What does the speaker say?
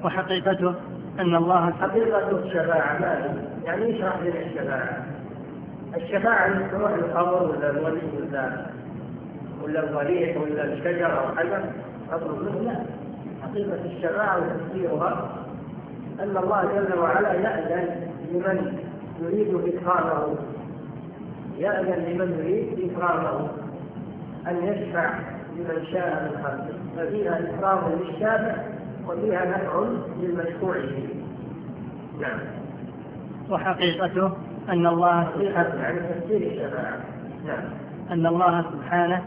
وحقيقته أن الله حقيقة الشفاعة ماذا؟ يعني اشرح لنا الشفاعة. الشفاعة من تروح القبر ولا الولي ولا الضريح ولا الشجر أو حجر أطلب منه؟ لا. حقيقة الشفاعة وتفسيرها أن الله جل وعلا يأذن لمن يريد إكرامه، يأذن لمن يريد إكرامه أن يشفع لمن شاء من خلقه، ففيها إكرام للشافع وفيها نفع للمشفوع فيه. نعم. وحقيقته أن الله يعني تفسير الشفاعة. نعم. أن الله سبحانه